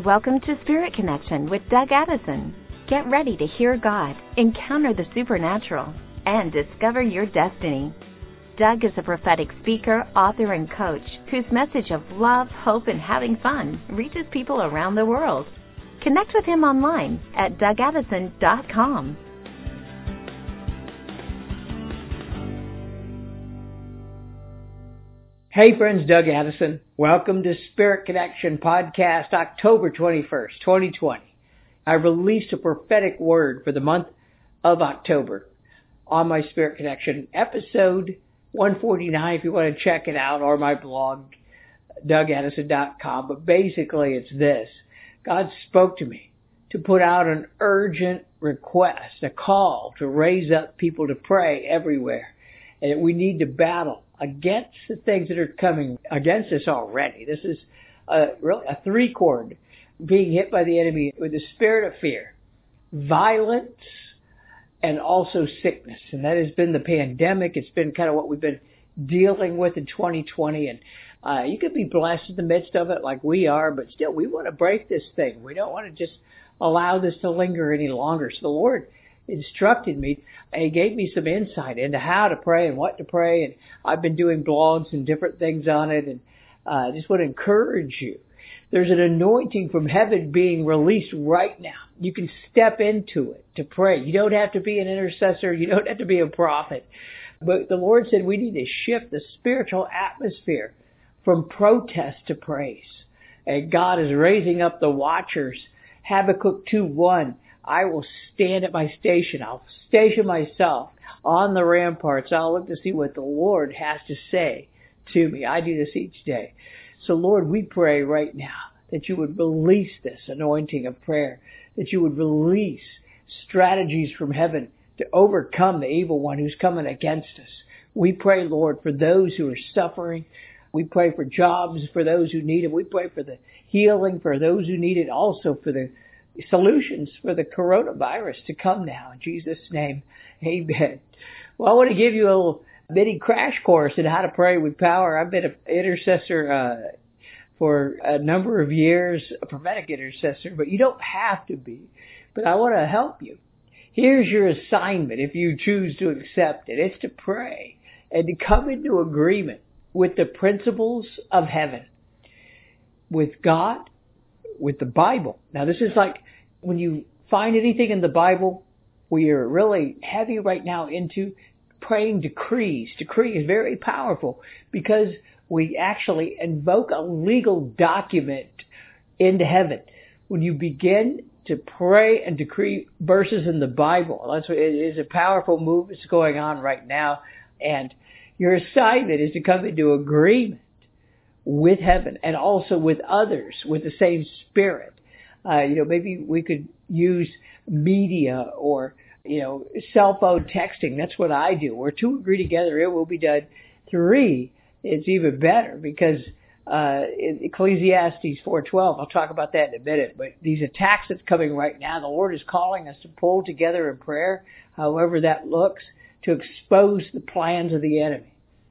Welcome to Spirit Connection with Doug Addison. Get ready to hear God, encounter the supernatural, and discover your destiny. Doug is a prophetic speaker, author, and coach whose message of love, hope, and having fun reaches people around the world. Connect with him online at DougAddison.com. Hey friends, Doug Addison. Welcome to Spirit Connection Podcast, October 21st, 2020. I released a prophetic word for the month of October on my Spirit Connection episode 149 if you want to check it out, or my blog, DougAddison.com. But basically it's this. God spoke to me to put out an urgent request, a call to raise up people to pray everywhere. And we need to battle against the things that are coming against us already. This is really a three-chord being hit by the enemy with the spirit of fear, violence, and also sickness. And that has been the pandemic. It's been kind of what we've been dealing with in 2020. And you could be blessed in the midst of it like we are, but still we want to break this thing. We don't want to just allow this to linger any longer. So the Lord instructed me, and He gave me some insight into how to pray and what to pray, and I've been doing blogs and different things on it, and I just want to encourage you. There's an anointing from heaven being released right now. You can step into it to pray. You don't have to be an intercessor. You don't have to be a prophet. But the Lord said we need to shift the spiritual atmosphere from protest to praise. And God is raising up the watchers. Habakkuk 2:1. I will stand at my station. I'll station myself on the ramparts. I'll look to see what the Lord has to say to me. I do this each day. So Lord, we pray right now that you would release this anointing of prayer, that you would release strategies from heaven to overcome the evil one who's coming against us. We pray, Lord, for those who are suffering. We pray for jobs for those who need it. We pray for the healing for those who need it, also for the solutions for the coronavirus to come now. In Jesus' name, amen. Well, I want to give you a little mini crash course in how to pray with power. I've been an intercessor for a number of years, a prophetic intercessor, but you don't have to be. But I want to help you. Here's your assignment if you choose to accept it. It's to pray and to come into agreement with the principles of heaven, with God, with the Bible. Now, this is like when you find anything in the Bible, we are really heavy right now into praying decrees. Decree is very powerful because we actually invoke a legal document into heaven. When you begin to pray and decree verses in the Bible, that's what it is, a powerful move that's going on right now. And your assignment is to come into agreement with heaven and also with others with the same spirit. Maybe we could use media or, cell phone texting. That's what I do. Where two agree together, it will be done. Three, it's even better because in Ecclesiastes 4:12, I'll talk about that in a minute, but these attacks that's coming right now, the Lord is calling us to pull together in prayer, however that looks, to expose the plans of the enemy.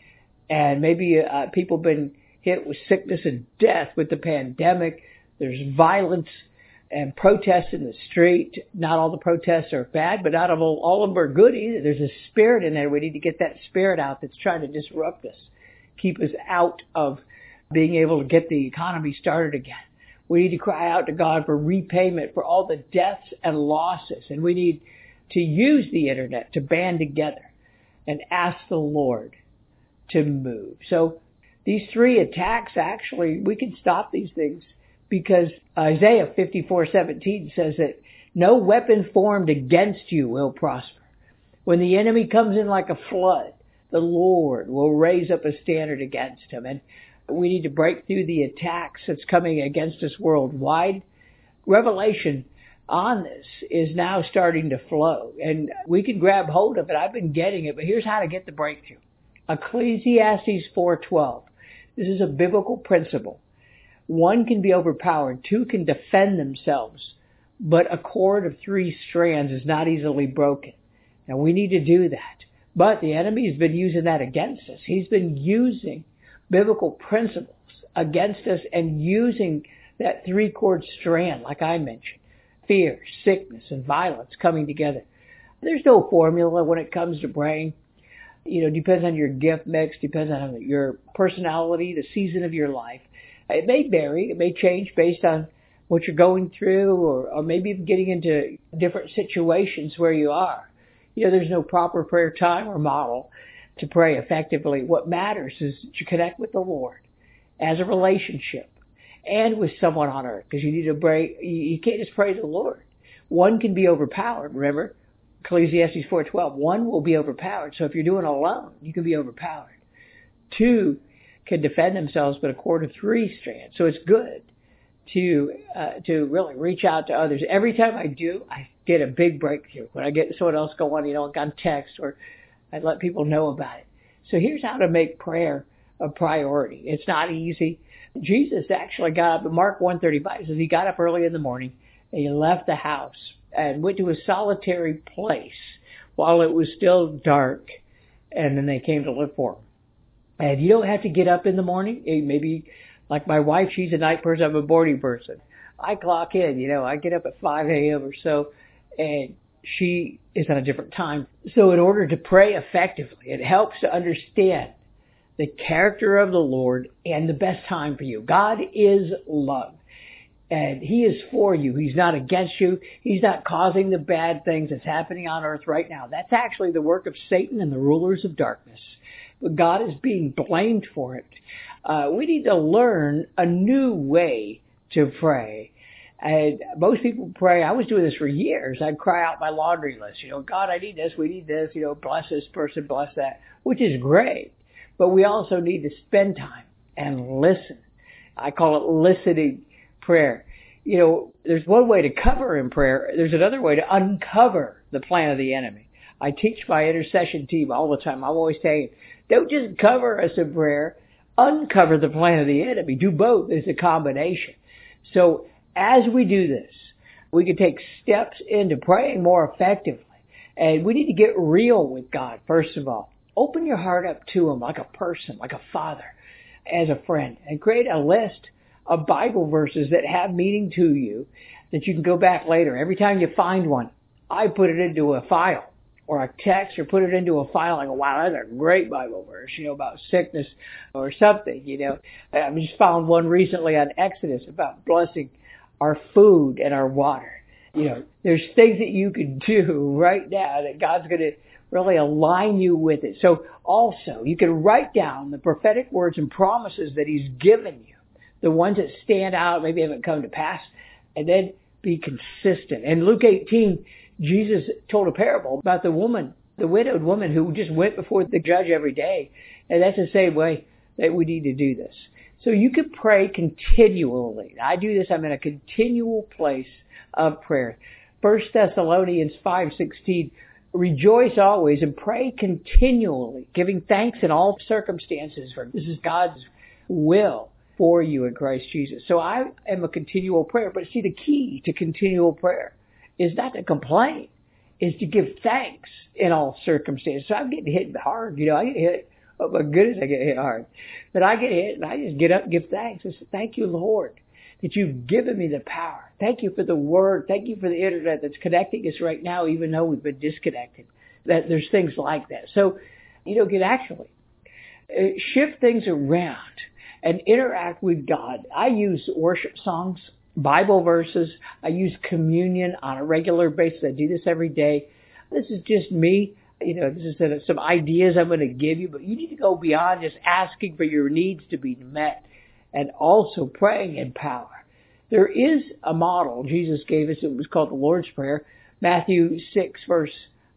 And maybe people have been hit with sickness and death with the pandemic. There's violence and protests in the street. Not all the protests are bad, but not all of them are good either. There's a spirit in there. We need to get that spirit out that's trying to disrupt us, keep us out of being able to get the economy started again. We need to cry out to God for repayment for all the deaths and losses. And we need to use the internet to band together and ask the Lord to move. So these three attacks, actually, we can stop these things because Isaiah 54:17 says that no weapon formed against you will prosper. When the enemy comes in like a flood, the Lord will raise up a standard against him. And we need to break through the attacks that's coming against us worldwide. Revelation on this is now starting to flow, and we can grab hold of it. I've been getting it, but here's how to get the breakthrough. Ecclesiastes 4:12. This is a biblical principle. One can be overpowered, two can defend themselves, but a cord of three strands is not easily broken. Now we need to do that. But the enemy has been using that against us. He's been using biblical principles against us and using that three-chord strand, like I mentioned, fear, sickness, and violence coming together. There's no formula when it comes to praying. Depends on your gift mix, depends on your personality, the season of your life. It may vary, it may change based on what you're going through, or maybe even getting into different situations where you are. There's no proper prayer time or model to pray effectively. What matters is to connect with the Lord as a relationship and with someone on earth, because you need to pray. You can't just pray to the Lord. One can be overpowered, remember? Ecclesiastes 4:12. One will be overpowered. So if you're doing it alone, you can be overpowered. Two can defend themselves, but a cord of three strands. So it's good to really reach out to others. Every time I do, I get a big breakthrough. When I get someone else going, on text, or I let people know about it. So here's how to make prayer a priority. It's not easy. Jesus actually got up, in Mark 1:35 says he got up early in the morning and he left the house and went to a solitary place while it was still dark, and then they came to look for him. And you don't have to get up in the morning. Maybe like my wife, she's a night person, I'm a morning person. I clock in, I get up at 5 a.m. or so, and she is on a different time. So in order to pray effectively, it helps to understand the character of the Lord and the best time for you. God is love, and he is for you. He's not against you. He's not causing the bad things that's happening on earth right now. That's actually the work of Satan and the rulers of darkness. But God is being blamed for it. We need to learn a new way to pray. And most people pray. I was doing this for years. I'd cry out my laundry list. God, I need this. We need this. Bless this person, bless that, which is great. But we also need to spend time and listen. I call it listening prayer. There's one way to cover in prayer. There's another way to uncover the plan of the enemy. I teach my intercession team all the time. I'm always saying, don't just cover us in prayer. Uncover the plan of the enemy. Do both. It's a combination. So as we do this, we can take steps into praying more effectively. And we need to get real with God, first of all. Open your heart up to him like a person, like a father, as a friend, and create a list of Bible verses that have meaning to you that you can go back later. Every time you find one, I put it into a file or a text, or put it into a file. I go, wow, that's a great Bible verse, about sickness or something, I just found one recently on Exodus about blessing our food and our water. There's things that you can do right now that God's going to really align you with it. So also, you can write down the prophetic words and promises that he's given you, the ones that stand out, maybe haven't come to pass, and then be consistent. In Luke 18, Jesus told a parable about the widowed woman who just went before the judge every day. And that's the same way that we need to do this. So you can pray continually. I do this. I'm in a continual place of prayer. 1 Thessalonians 5:16, rejoice always and pray continually, giving thanks in all circumstances, for this is God's will for you in Christ Jesus. So I am a continual prayer. But see, the key to continual prayer is not to complain, is to give thanks in all circumstances. So I'm getting hit hard. I get hit. Oh my goodness, I get hit hard. But I get hit and I just get up and give thanks. I say, thank you, Lord, that you've given me the power. Thank you for the word. Thank you for the internet that's connecting us right now, even though we've been disconnected. That there's things like that. So, can actually shift things around and interact with God. I use worship songs, Bible verses. I use communion on a regular basis. I do this every day. This is just me. This is some ideas I'm going to give you, but you need to go beyond just asking for your needs to be met and also praying in power. There is a model Jesus gave us. It was called the Lord's Prayer. Matthew 6 verse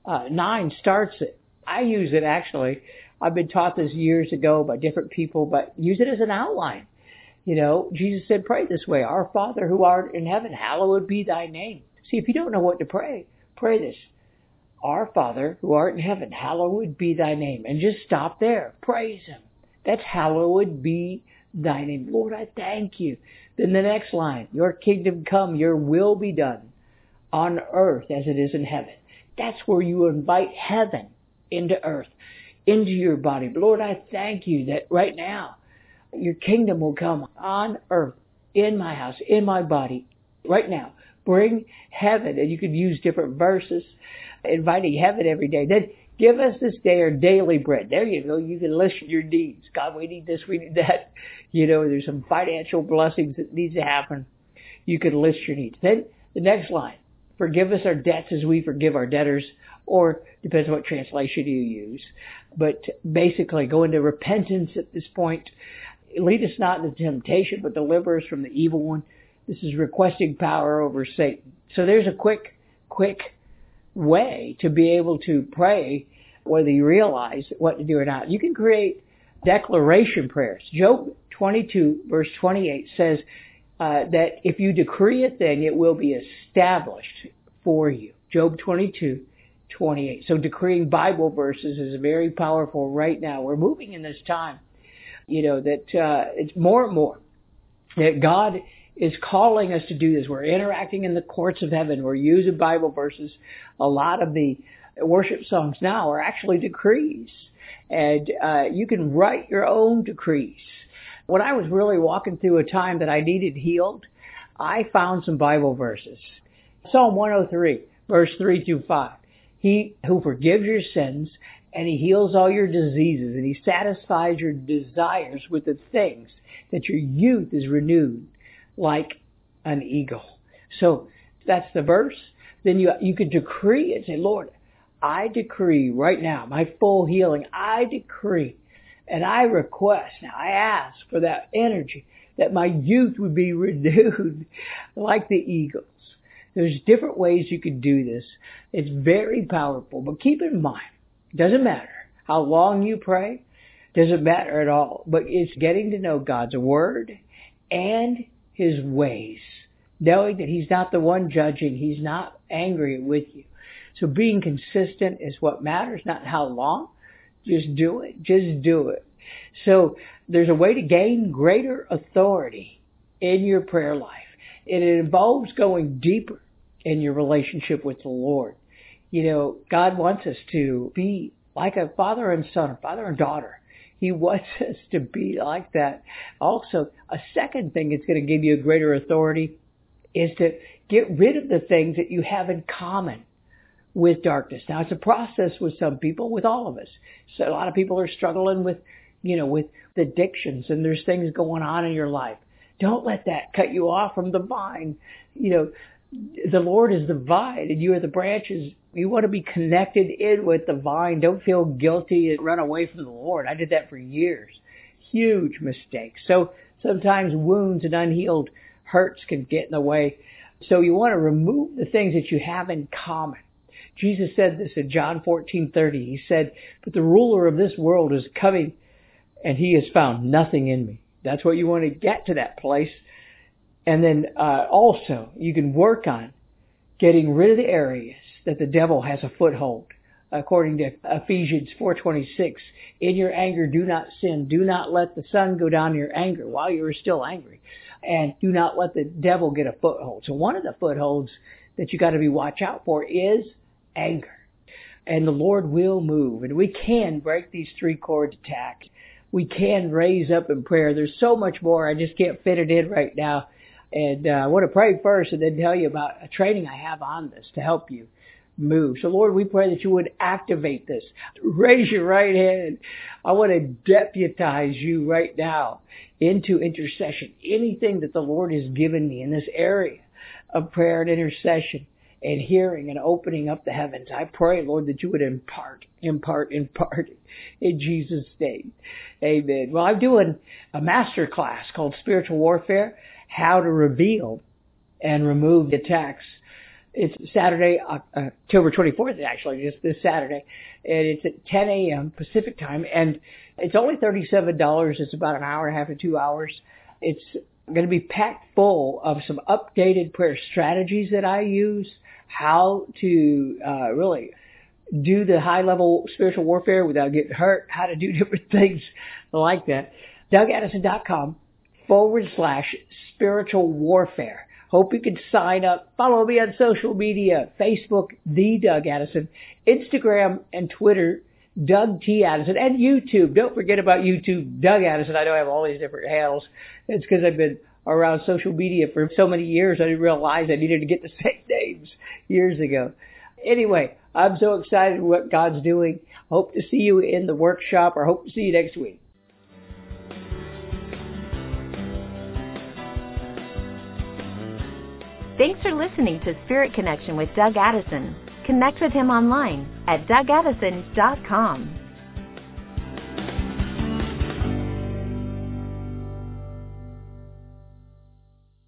9 starts it. I use it actually. I've been taught this years ago by different people, but use it as an outline. Jesus said, pray this way. Our Father who art in heaven, hallowed be thy name. See, if you don't know what to pray, pray this. Our Father who art in heaven, hallowed be thy name. And just stop there. Praise him. That's hallowed be thy name. Lord, I thank you. Then the next line, your kingdom come, your will be done on earth as it is in heaven. That's where you invite heaven into earth, into your body. Lord, I thank you that right now your kingdom will come on earth in my house, in my body, right now. Bring heaven, and you could use different verses, inviting heaven every day. Then give us this day our daily bread. There you go. You can list your needs. God, we need this, we need that. There's some financial blessings that needs to happen. You can list your needs. Then the next line, forgive us our debts as we forgive our debtors, or depends on what translation you use. But basically, go into repentance at this point. Lead us not into temptation, but deliver us from the evil one. This is requesting power over Satan. So there's a quick way to be able to pray, whether you realize what to do or not. You can create declaration prayers. Job 22, verse 28 says that if you decree a thing, it will be established for you. Job 22, 28. So decreeing Bible verses is very powerful right now. We're moving in this time, that it's more and more that God is calling us to do this. We're interacting in the courts of heaven. We're using Bible verses. A lot of the worship songs now are actually decrees. And you can write your own decrees. When I was really walking through a time that I needed healed, I found some Bible verses. Psalm 103, verse 3 through 5. He who forgives your sins, and he heals all your diseases, and he satisfies your desires with the things that your youth is renewed like an eagle. So that's the verse. Then you could decree and say, Lord, I decree right now my full healing. I decree and I request, now I ask for that energy, that my youth would be renewed like the eagles. There's different ways you can do this. It's very powerful, but keep in mind, it doesn't matter how long you pray, doesn't matter at all, but it's getting to know God's word and his ways, knowing that he's not the one judging, he's not angry with you. So being consistent is what matters, not how long. Just do it. Just do it. So there's a way to gain greater authority in your prayer life. And it involves going deeper in your relationship with the Lord. God wants us to be like a father and son, father and daughter. He wants us to be like that. Also, a second thing that's going to give you a greater authority is to get rid of the things that you have in common with darkness. Now, it's a process with some people, with all of us. So a lot of people are struggling with addictions, and there's things going on in your life. Don't let that cut you off from the vine. The Lord is the vine, and you are the branches. You want to be connected in with the vine. Don't feel guilty and run away from the Lord. I did that for years. Huge mistake. So sometimes wounds and unhealed hurts can get in the way. So you want to remove the things that you have in common. Jesus said this in John 14:30. He said, but the ruler of this world is coming, and he has found nothing in me. That's what you want to get to, that place. And then also, you can work on getting rid of the areas that the devil has a foothold. According to Ephesians 4:26, in your anger, do not sin. Do not let the sun go down in your anger while you are still angry. And do not let the devil get a foothold. So one of the footholds that you got to be watch out for is anger. And the Lord will move. And we can break these three chord attacks. We can raise up in prayer. There's so much more. I just can't fit it in right now. And I want to pray first and then tell you about a training I have on this to help you move. So Lord, we pray that you would activate this. Raise your right hand. I want to deputize you right now into intercession. Anything that the Lord has given me in this area of prayer and intercession and hearing and opening up the heavens, I pray, Lord, that you would impart in Jesus' name. Amen. Well, I'm doing a master class called Spiritual Warfare, How to Reveal and Remove the Attacks. It's Saturday, October 24th, actually, just this Saturday. And it's at 10 a.m. Pacific time. And it's only $37. It's about an hour and a half to 2 hours. It's going to be packed full of some updated prayer strategies that I use, how to really do the high-level spiritual warfare without getting hurt, how to do different things like that. DougAddison.com/spiritual warfare. Hope you can sign up. Follow me on social media, Facebook, The Doug Addison, Instagram and Twitter, Doug T. Addison, and YouTube. Don't forget about YouTube, Doug Addison. I know I have all these different handles. It's because I've been around social media for so many years, I didn't realize I needed to get the same names years ago. Anyway, I'm so excited what God's doing. Hope to see you in the workshop, or hope to see you next week. Thanks for listening to Spirit Connection with Doug Addison. Connect with him online at DougAddison.com.